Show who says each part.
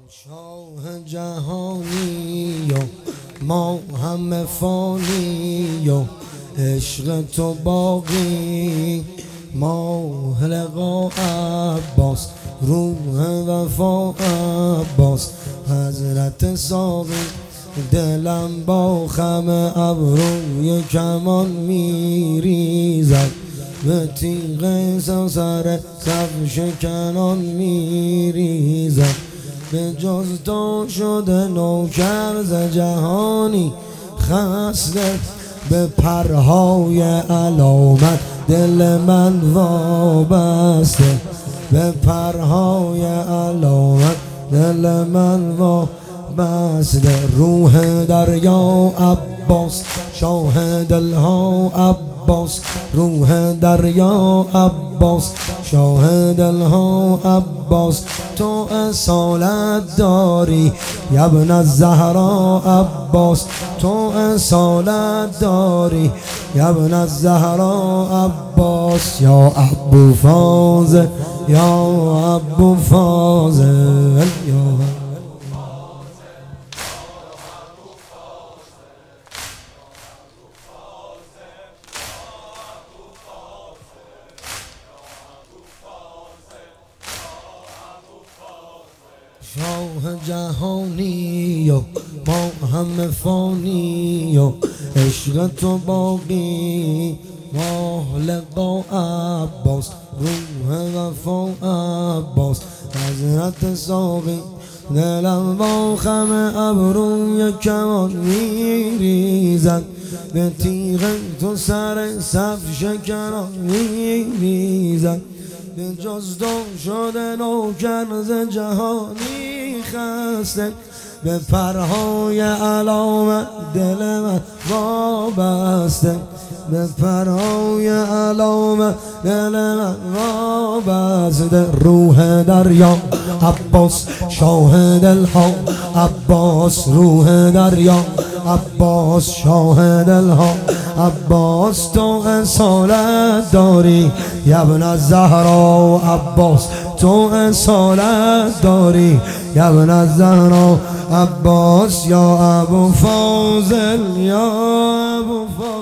Speaker 1: شاه جهانی و ما همه فانی و عشق تو باقی، ماه لقا عباس، روح وفا عباس، حضرت ساقی. دلم با خم ابروی کمان میریزد، به تیغ سر صف شکنان میریزد. به جز تو شده نوکر ز جهانی خسته، به پرهای علامت دل من وابسته، به پرهای علامت دل من وابسته. روح دریا عباس، شاه دلها عباس، روح دریا عباس، شاه دلها عباس. تو اصالت داری یا ابن الزهرا عباس، تو اصالت داری یا ابن الزهرا عباس. یا ابو فاضل، یا ابو فاضل، یا شاه جهانی و ما همه فانی و عشق تو باقی، ماه لقا عباس، روح وفا عباس، حضرت ساقی. دلم با خم ابروی کمان میریزد، به تیغ تو سر صف شکنان میریزد. به جز تو شده نوکر ز جهانی خسته، به پرهای علامت دل من وابسته، به پرهای علامت دل من وابسته. روح دریا عباس، شاه دلها عباس، روح دریا عباس، شاه دلها عباس. تو اصالت داری یا ابن الزهرا عباس، تو اصالت داری یا ابن الزهرا عباس. یا ابو فاضل، یا ابو فاضل.